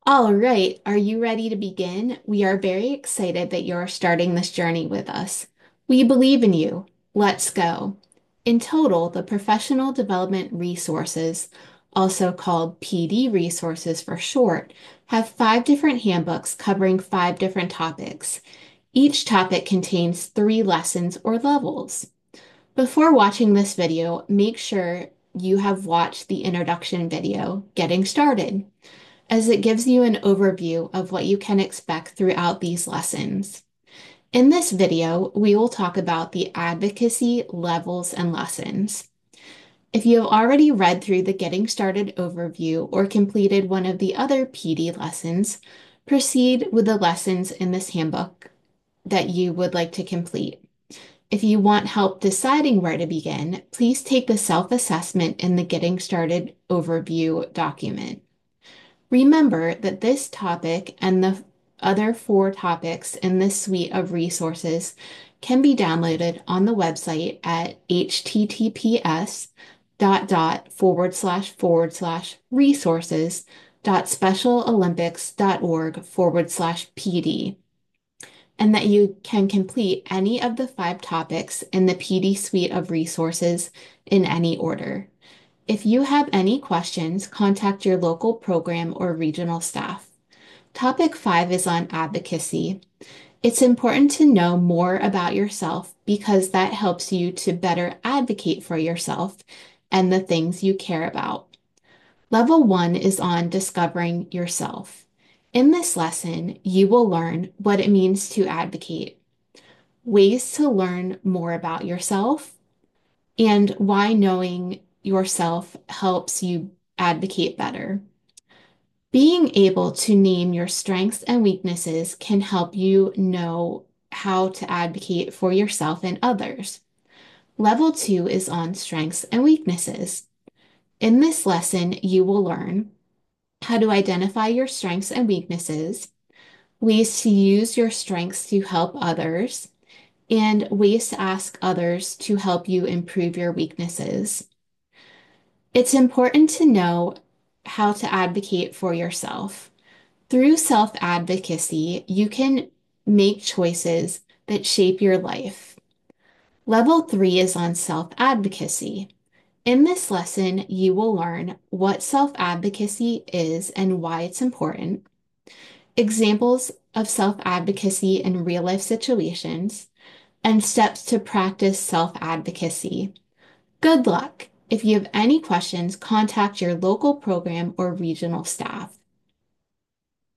All right, are you ready to begin? We are very excited that you're starting this journey with us. We believe in you. Let's go. In total, the Professional Development Resources, also called PD resources for short, have 5 different handbooks covering 5 different topics. Each topic contains 3 lessons or levels. Before watching this video, make sure you have watched the introduction video, Getting Started, as it gives you an overview of what you can expect throughout these lessons. In this video, we will talk about the advocacy levels and lessons. If you have already read through the Getting Started overview or completed one of the other PD lessons, proceed with the lessons in this handbook that you would like to complete. If you want help deciding where to begin, please take the self-assessment in the Getting Started overview document. Remember that this topic and the other 4 topics in this suite of resources can be downloaded on the website at https://resources.specialolympics.org/PD, and that you can complete any of the 5 topics in the PD suite of resources in any order. If you have any questions, contact your local program or regional staff. Topic 5 is on advocacy. It's important to know more about yourself because that helps you to better advocate for yourself and the things you care about. Level 1 is on discovering yourself. In this lesson, you will learn what it means to advocate, ways to learn more about yourself, and why knowing yourself helps you advocate better. Being able to name your strengths and weaknesses can help you know how to advocate for yourself and others. Level 2 is on strengths and weaknesses. In this lesson, you will learn how to identify your strengths and weaknesses, ways to use your strengths to help others, and ways to ask others to help you improve your weaknesses. It's important to know how to advocate for yourself. Through self-advocacy, you can make choices that shape your life. Level 3 is on self-advocacy. In this lesson, you will learn what self-advocacy is and why it's important, examples of self-advocacy in real-life situations, and steps to practice self-advocacy. Good luck! If you have any questions, contact your local program or regional staff.